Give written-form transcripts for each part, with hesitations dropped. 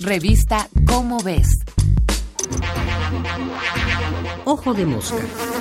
Revista Cómo Ves. Ojo de mosca.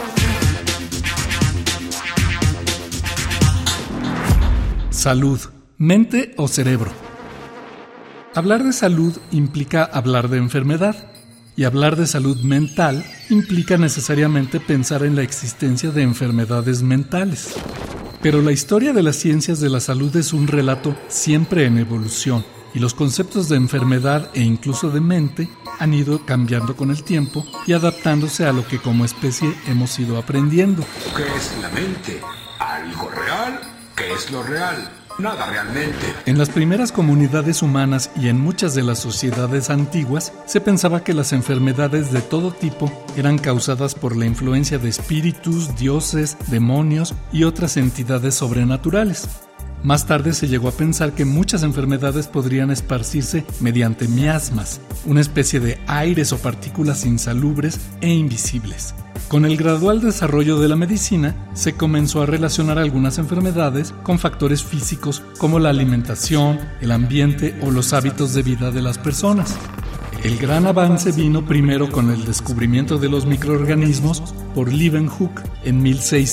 Salud, mente o cerebro. Hablar de salud implica hablar de enfermedad, y hablar de salud mental implica necesariamente pensar en la existencia de enfermedades mentales. Pero la historia de las ciencias de la salud es un relato siempre en evolución, y los conceptos de enfermedad e incluso de mente han ido cambiando con el tiempo y adaptándose a lo que como especie hemos ido aprendiendo. ¿Qué es la mente? ¿Algo real? ¿Qué es lo real? Nada realmente. En las primeras comunidades humanas y en muchas de las sociedades antiguas se pensaba que las enfermedades de todo tipo eran causadas por la influencia de espíritus, dioses, demonios y otras entidades sobrenaturales. Más tarde se llegó a pensar que muchas enfermedades podrían esparcirse mediante miasmas, una especie de aires o partículas insalubres e invisibles. Con el gradual desarrollo de la medicina, se comenzó a relacionar algunas enfermedades con factores físicos como la alimentación, el ambiente o los hábitos de vida de las personas. El gran avance vino primero con el descubrimiento de los microorganismos por Leeuwenhoek en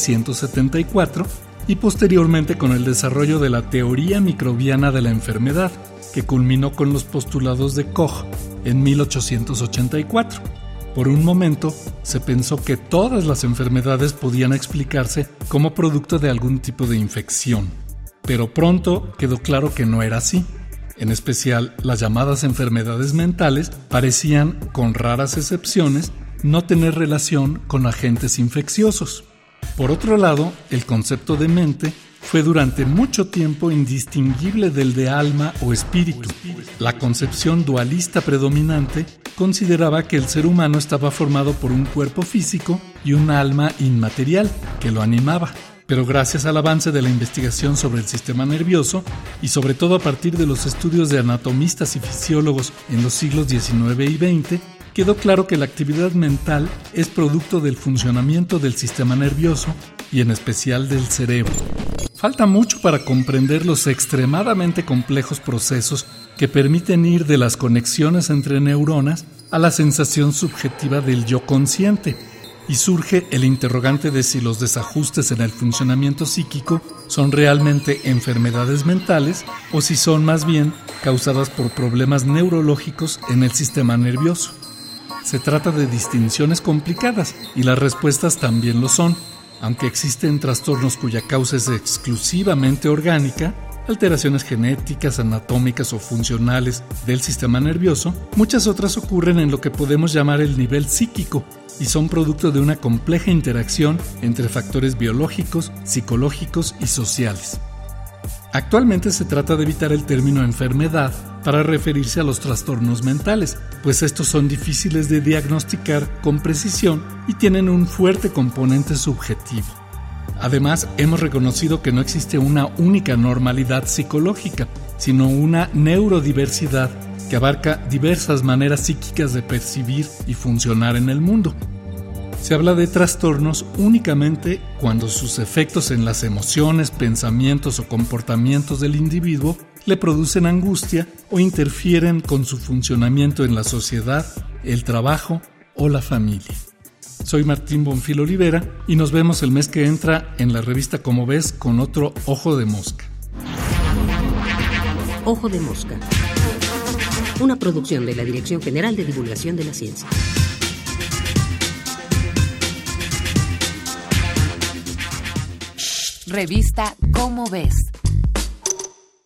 1674 y posteriormente con el desarrollo de la teoría microbiana de la enfermedad, que culminó con los postulados de Koch en 1884. Por un momento, se pensó que todas las enfermedades podían explicarse como producto de algún tipo de infección, pero pronto quedó claro que no era así. En especial, las llamadas enfermedades mentales parecían, con raras excepciones, no tener relación con agentes infecciosos. Por otro lado, el concepto de mente fue durante mucho tiempo indistinguible del de alma o espíritu. La concepción dualista predominante consideraba que el ser humano estaba formado por un cuerpo físico y un alma inmaterial que lo animaba. Pero gracias al avance de la investigación sobre el sistema nervioso y sobre todo a partir de los estudios de anatomistas y fisiólogos en los siglos XIX y XX, quedó claro que la actividad mental es producto del funcionamiento del sistema nervioso y en especial del cerebro. Falta mucho para comprender los extremadamente complejos procesos que permiten ir de las conexiones entre neuronas a la sensación subjetiva del yo consciente, y surge el interrogante de si los desajustes en el funcionamiento psíquico son realmente enfermedades mentales o si son más bien causadas por problemas neurológicos en el sistema nervioso. Se trata de distinciones complicadas y las respuestas también lo son, aunque existen trastornos cuya causa es exclusivamente orgánica, alteraciones genéticas, anatómicas o funcionales del sistema nervioso, muchas otras ocurren en lo que podemos llamar el nivel psíquico y son producto de una compleja interacción entre factores biológicos, psicológicos y sociales. Actualmente se trata de evitar el término enfermedad para referirse a los trastornos mentales, pues estos son difíciles de diagnosticar con precisión y tienen un fuerte componente subjetivo. Además, hemos reconocido que no existe una única normalidad psicológica, sino una neurodiversidad que abarca diversas maneras psíquicas de percibir y funcionar en el mundo. Se habla de trastornos únicamente cuando sus efectos en las emociones, pensamientos o comportamientos del individuo le producen angustia o interfieren con su funcionamiento en la sociedad, el trabajo o la familia. Soy Martín Bonfil Olivera y nos vemos el mes que entra en la revista Cómo Ves con otro Ojo de Mosca. Ojo de Mosca. Una producción de la Dirección General de Divulgación de la Ciencia. Revista Cómo Ves.